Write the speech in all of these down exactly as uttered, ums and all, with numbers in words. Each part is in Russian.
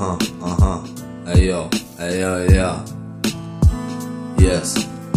Ага, ага. Айо, айо, айо. Yes.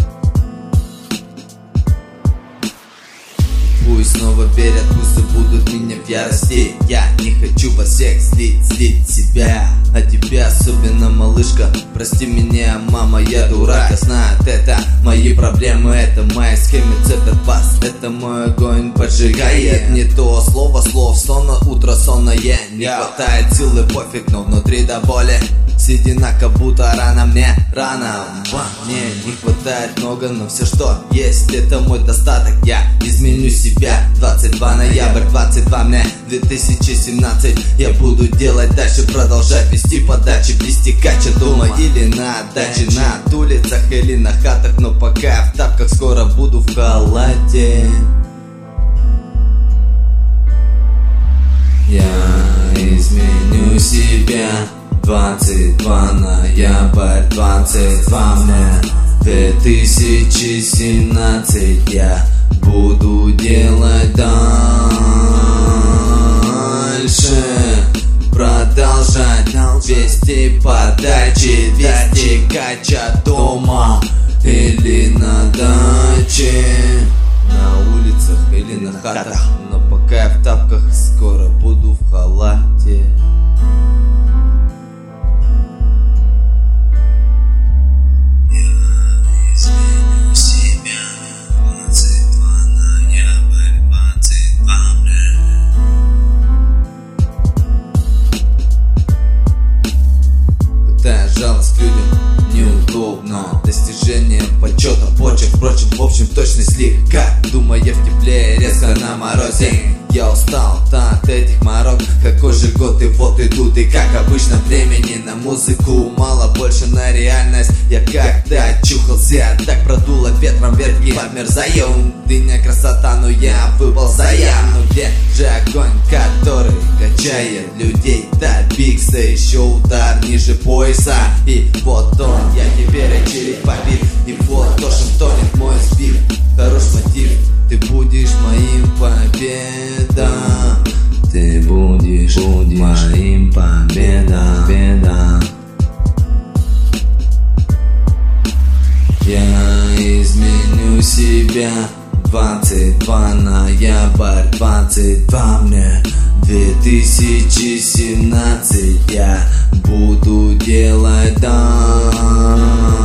Пусть снова верят, пусть забудут меня в ярости. Я не хочу вас всех злить, злить себя. А тебя особенно, малышка. Прости меня, мама, я дурак, я знаю, это мои проблемы. Это мои схемы цепят вас. Это мой огонь поджигает. Не то слово, слов, сонно, утро сонное. Не хватает силы, пофиг, но внутри до боли. Седина, как будто рано мне, рано. Мне не хватает много, но все, что есть, это мой достаток. Я изменю себя. Двадцать два ноябрь, двадцать два мне две тысячи семнадцать. Я буду делать дальше, продолжать вести подачи, вести кача дома или на даче, на улицах или на хатах. Но пока я в тапках, скоро буду в халате. Я изменю себя. Двадцать два ноябрь, двадцать два мне две тысячи семнадцать. Я буду делать дальше, продолжать вести подачи, вести кача дома или на даче, на улицах или на хатах. Но пока я в тапках, скоро буду в халате. Жалость к людям неудобно. Достижение почета, почек, впрочем, в общем, точно слегка. Думая в тепле, резко на морозе. Я устал от этих морок. Какой же год, и вот идут. И как обычно, времени на музыку мало, больше на реальность. Я как-то очухался, так продуло ветром ветки. Подмерзаю, дыня красота, но я выползаю. Ну где же огонь, который качает людей до бикса? Еще удар ниже пояса. И вот он, я теперь очередь побит. И вот то, что тонет мой спир. Хорош мотив, ты будешь моим победом. Ты будешь, будешь моим победом, победом. Я изменю себя. Двадцать два ноябрь, двадцать два мне две тысячи семнадцать. Я буду делать дальше,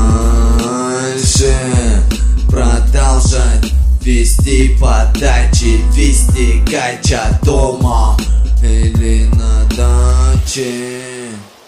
продолжать вести подачи, вести кача дома или на даче.